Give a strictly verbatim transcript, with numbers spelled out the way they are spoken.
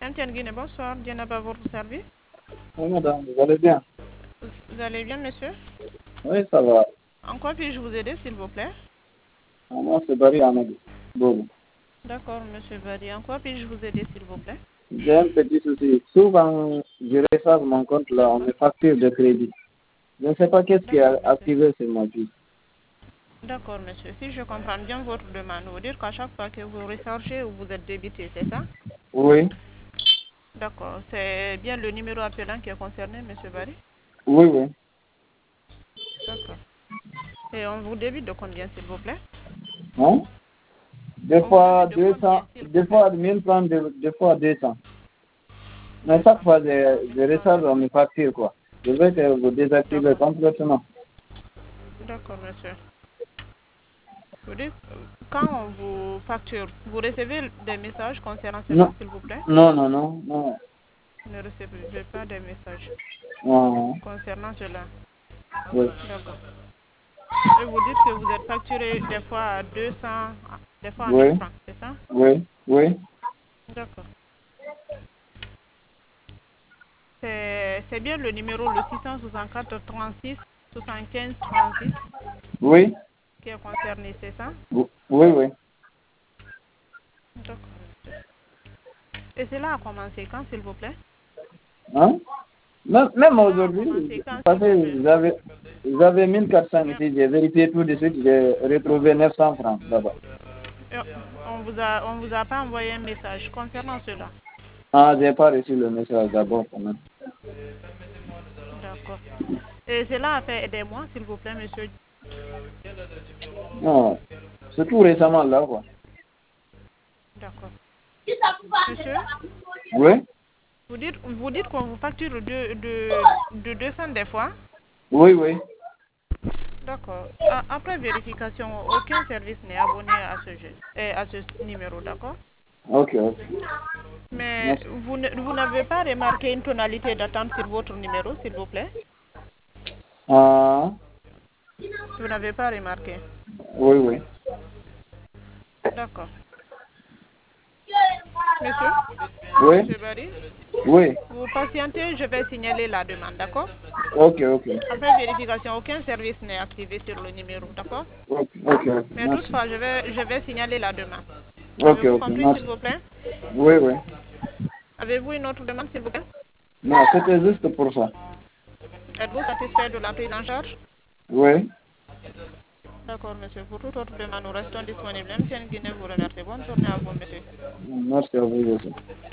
M T N Guinée, bonsoir. Bien à votre service. Oui, madame, vous allez bien? Vous allez bien, monsieur? Oui, ça va. En quoi puis-je vous aider, s'il vous plaît? Ah, moi, c'est Barry Amadou. Bon. D'accord, monsieur Badi. En quoi puis-je vous aider, s'il vous plaît? J'ai un petit souci. Souvent, je reçois mon compte là, on me facture de crédit. Je ne sais pas qu'est-ce qui D'accord, a monsieur. activé sur mon fils. D'accord, monsieur. Si je comprends bien votre demande, vous dire qu'à chaque fois que vous rechargez ou vous êtes débité, c'est ça? Oui, D'accord. C'est bien le numéro appelant qui est concerné, monsieur Badi? oui, oui. D'accord. Et on vous débite de combien, s'il vous plaît? Hein? Des On vous fois débite de deux combien, cents, s'il vous des plaît? fois mille francs, des, des fois deux cents. Mais Deux chaque cents. fois, D'accord, je, mille je francs, recharge, deux on cents. me facture quoi. Je vais que vous désactiver D'accord. complètement. D'accord, monsieur. Vous dites, euh, quand on vous facture, vous recevez des messages concernant cela, Non, s'il vous plaît? non, non, non, non. Vous ne recevez pas des messages non. concernant cela. Oui, D'accord. Et vous dites que vous êtes facturé des fois à deux cents, des fois à mille oui, francs, c'est ça? oui, oui, D'accord. C'est c'est bien le numéro le six cent soixante-quatre trente-six soixante-quinze trente-six oui, qui est concerné, c'est ça? oui, oui, oui. D'accord, monsieur. Et cela a commencé quand, s'il vous plaît? Hein? Même, même Cela a aujourd'hui, commencé quand, parce s'il vous que plaît? j'avais, j'avais mille quatre cents Bien. ici, j'ai vérifié tout de suite, j'ai retrouvé neuf cents francs là-bas. Euh, On vous a, on vous a pas envoyé un message concernant cela. Ah, j'ai pas reçu le message d'abord quand même. D'accord. Et cela a fait des mois, s'il vous plaît, monsieur. Non, c'est tout récemment là, quoi. D'accord. Monsieur, Oui, vous dites, vous dites qu'on vous facture de, de, de deux cents des fois. oui, oui. D'accord. A- Après vérification, aucun service n'est abonné à ce jeu, et à ce numéro, d'accord? Ok, ok. Mais Merci. vous ne- vous n'avez pas remarqué une tonalité d'attente sur votre numéro, s'il vous plaît? Ah, Vous n'avez pas remarqué. oui, oui. D'accord. Monsieur, Oui, monsieur Barry, oui. vous patientez, je vais signaler la demande, d'accord? Ok, ok. Après vérification, aucun service n'est activé sur le numéro, d'accord? Ok, ok, ok. Mais Merci. toutefois, je vais, je vais signaler la demande. Ok, Avez-vous ok, compris, s'il merci. vous plaît? Oui, oui. Avez-vous une autre demande, s'il vous plaît? Non, c'était juste pour ça. Êtes-vous satisfait de la prise en charge? Oui. D'accord, monsieur. Pour toute autre demande, nous restons disponibles. M T N Guinée vous remercie. Bonne journée à vous, monsieur. Merci à vous aussi.